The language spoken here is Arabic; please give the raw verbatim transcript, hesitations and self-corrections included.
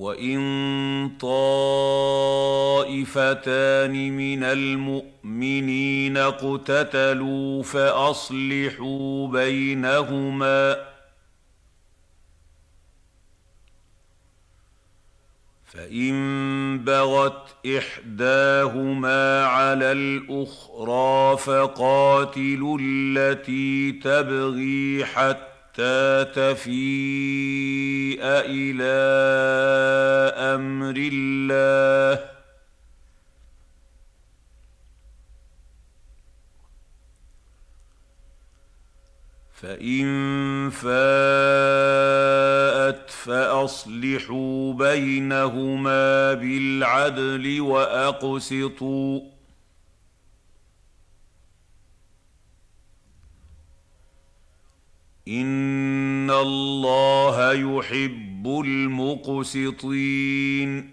وَإِن طَائِفَتَانِ مِنَ الْمُؤْمِنِينَ اقْتَتَلُوا فَأَصْلِحُوا بَيْنَهُمَا ۖ فَإِن بَغَتْ إِحْدَاهُمَا عَلَى الْأُخْرَىٰ فَقَاتِلُوا الَّتِي تَبْغِي حَتَّىٰ تَفِيءَ إِلَىٰ أَمْرِ اللَّهِ ۚ فَإِن فَاءَتْ فَأَصْلِحُوا بَيْنَهُمَا بِالْعَدْلِ وَأَقْسِطُوا ۖ إِنَّ اللَّهَ يُحِبُّ الْمُقْسِطِينَ